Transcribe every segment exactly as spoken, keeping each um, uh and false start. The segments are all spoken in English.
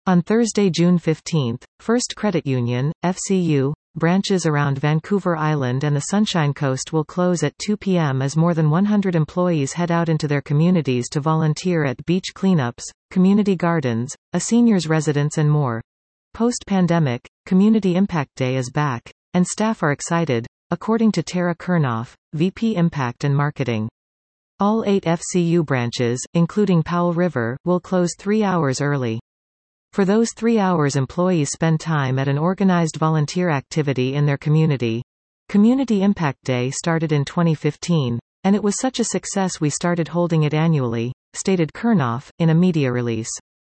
On Thursday, June fifteenth, First Credit Union, F C U, branches around Vancouver Island and the Sunshine Coast will close at two p m as more than one hundred employees head out into their communities to volunteer at beach cleanups, community gardens, a seniors' residence and more. Post-pandemic, Community Impact Day is back, and staff are excited, according to Tara Kurnoff, V P Impact and Marketing. All eight F C U branches, including Powell River, will close three hours early. For those three hours, employees spend time at an organized volunteer activity in their community. Community Impact Day started in twenty fifteen, and it was such a success we started holding it annually, stated Kurnoff, in a media release.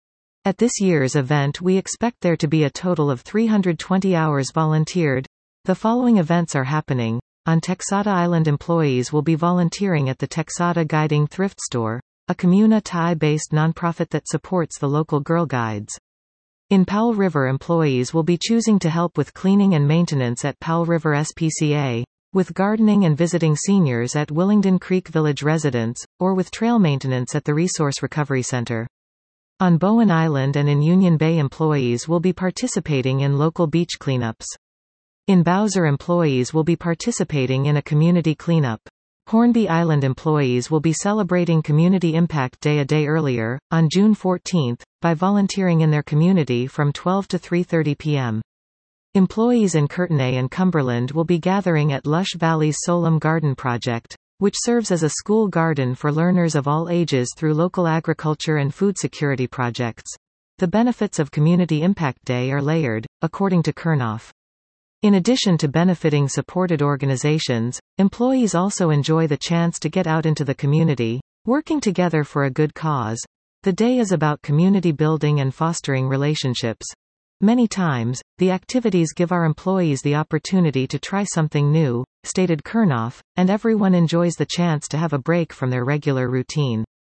At this year's event we expect there to be a total of three hundred twenty hours volunteered. The following events are happening. On Texada Island, employees will be volunteering at the Texada Guiding Thrift Store, a Comuna Thai-based nonprofit that supports the local Girl Guides. In Powell River, employees will be choosing to help with cleaning and maintenance at Powell River S P C A, with gardening and visiting seniors at Willingdon Creek Village Residence, or with trail maintenance at the Resource Recovery Center. On Bowen Island and in Union Bay, employees will be participating in local beach cleanups. In Bowser, employees will be participating in a community cleanup. Hornby Island employees will be celebrating Community Impact Day a day earlier, on June fourteenth, by volunteering in their community from twelve to three thirty p m Employees in Courtenay and Cumberland will be gathering at Lush Valley's Solum Garden Project, which serves as a school garden for learners of all ages through local agriculture and food security projects. The benefits of Community Impact Day are layered, according to Kurnoff. In addition to benefiting supported organizations, employees also enjoy the chance to get out into the community, working together for a good cause. The day is about community building and fostering relationships. Many times, the activities give our employees the opportunity to try something new, stated Kurnoff, and everyone enjoys the chance to have a break from their regular routine.